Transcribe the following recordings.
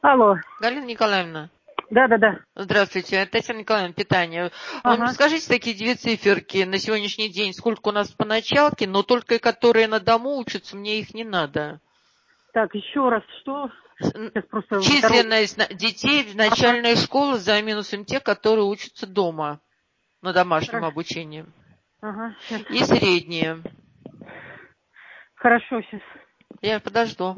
Алло. Галина Николаевна. Да. Здравствуйте, Татьяна Николаевна, питание. Ага. Скажите такие две циферки на сегодняшний день, сколько у нас по началке, но только которые на дому учатся, мне их не надо. Так, еще раз, что? Сейчас просто Численность детей в начальной школе за минусом тех, которые учатся дома на домашнем обучении. Ага, сейчас. И средние. Хорошо, сейчас. Я подожду.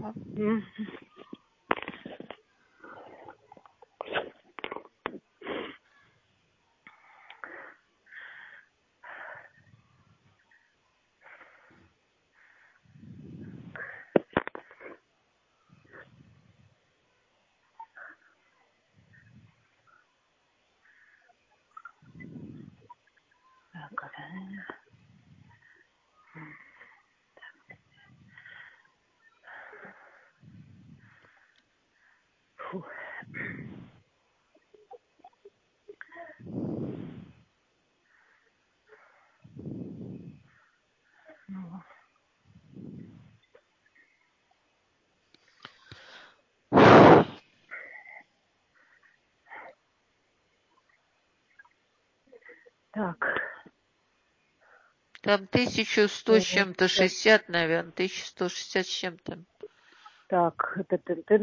Фу. Так. Там 1100 с чем-то, 60, наверное, 1160 с чем-то. Так, это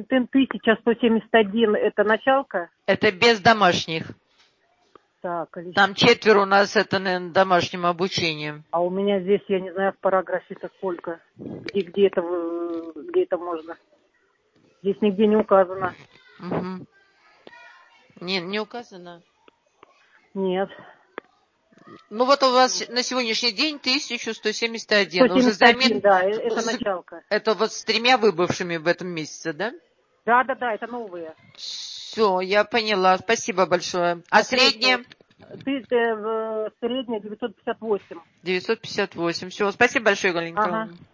1171, это началка? Это без домашних. Так, Там 4 у нас, это, наверное, домашним обучением. А у меня здесь, я не знаю, в параграфе-то сколько. Где это можно? Здесь нигде не указано. Угу. Не указано? Нет. Ну вот у вас на сегодняшний день 1171. 171, Уже замен... да, это началка. Это вот с 3 выбывшими в этом месяце, да? Да, это новые. Все, я поняла. Спасибо большое. А среднее? Средняя 958. 958. Все, спасибо большое, Галина Николаевна.